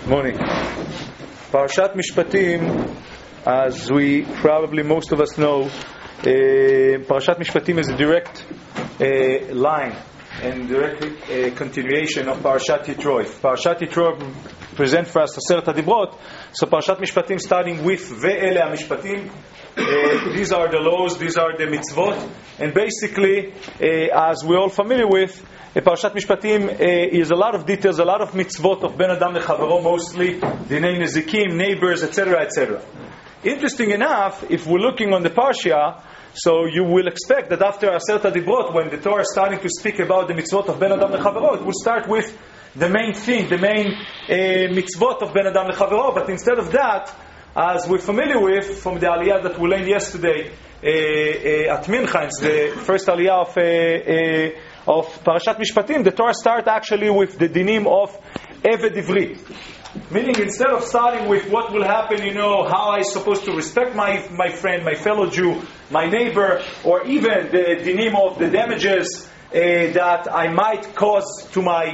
Morning. Parashat Mishpatim, as we probably most of us know, Parashat Mishpatim is a direct line and direct continuation of Parashat Yitro. Parashat Yitro presents for us Aseret HaDibrot. So Parashat Mishpatim starting with Ve'ele HaMishpatim. These are the laws, these are the mitzvot, and basically, as we're all familiar with, Parashat Mishpatim is a lot of details, a lot of mitzvot of Ben Adam Lechavero, mostly Dinei Nezikim, neighbors, etc., etc. Interesting enough, if we're looking on the Parsha, so you will expect that after Aseret HaDibrot, when the Torah is starting to speak about the mitzvot of Ben Adam Lechavero, it will start with the main thing, the main mitzvot of Ben Adam Lechavero. But instead of that, as we're familiar with from the Aliyah that we learned yesterday at Mincha, it's the first Aliyah of Parashat Mishpatim, the Torah starts actually with the dinim of Eved Ivri. Meaning, instead of starting with what will happen, how I'm supposed to respect my friend, my fellow Jew, my neighbor, or even the dinim of the damages that I might cause to my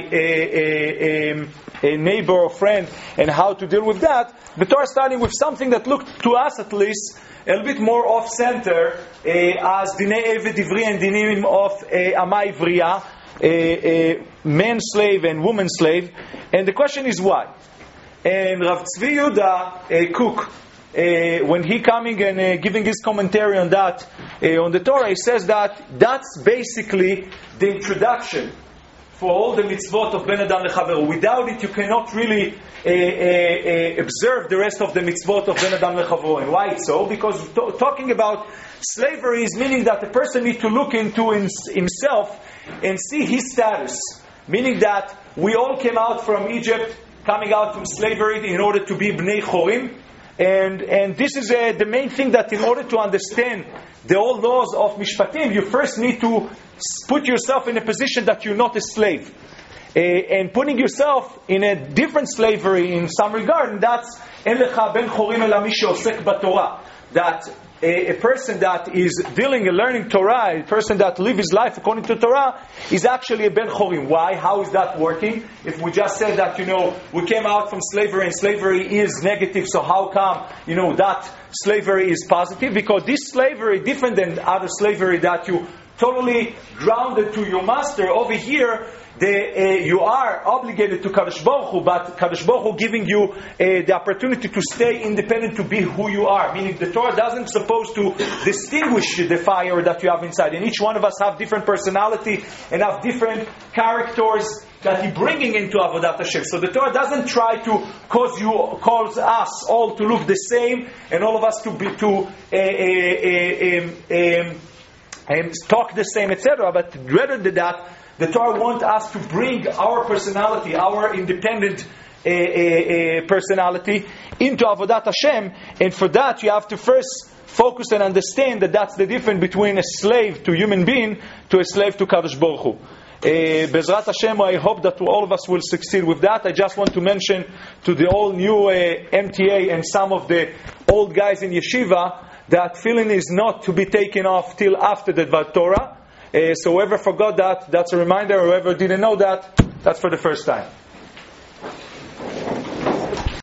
neighbor or friend, and how to deal with that, the Torah starting with something that looked to us at least a little bit more off-center, as Dinei Eved Ivri and Dinim of Ama Ivriya, man slave and woman slave. And the question is why? And Rav Tzvi Yehuda Kook, when he coming and giving his commentary on that, on the Torah, he says that that's basically the introduction for all the mitzvot of Ben Adam Lechavero. Without it, you cannot really observe the rest of the mitzvot of Ben Adam Lechavero. And why it's so? Because talking about slavery is meaning that the person needs to look into himself and see his status. Meaning that we all came out from Egypt, coming out from slavery in order to be Bnei Chorim. And this is the main thing, that in order to understand the old laws of Mishpatim, you first need to put yourself in a position that you're not a slave. And putting yourself in a different slavery in some regard, and that's En lecha ben chorim ela mi sheosek b'Torah. That a person that is dealing and learning Torah, a person that lives his life according to Torah, is actually a ben chorim. Why? How is that working? If we just said that, we came out from slavery and slavery is negative, so how come, that slavery is positive? Because this slavery, different than other slavery that you totally grounded to your master, over here, you are obligated to Kadosh Baruch Hu, but Kadosh Baruch Hu giving you the opportunity to stay independent, to be who you are. Meaning the Torah doesn't supposed to distinguish the fire that you have inside. And each one of us have different personality and have different characters that He bringing into Avodat Hashem. So the Torah doesn't try to cause us all to look the same and all of us to be talk the same, etc. But rather than that, the Torah wants us to bring our personality, our independent personality into Avodat Hashem. And for that, you have to first focus and understand that that's the difference between a slave to human being to a slave to Kadosh Baruch Hu. Bezrat Hashem, I hope that all of us will succeed with that. I just want to mention to the all new MTA and some of the old guys in yeshiva that feeling is not to be taken off till after the Dvar Torah. So whoever forgot that, that's a reminder. Whoever didn't know that, that's for the first time.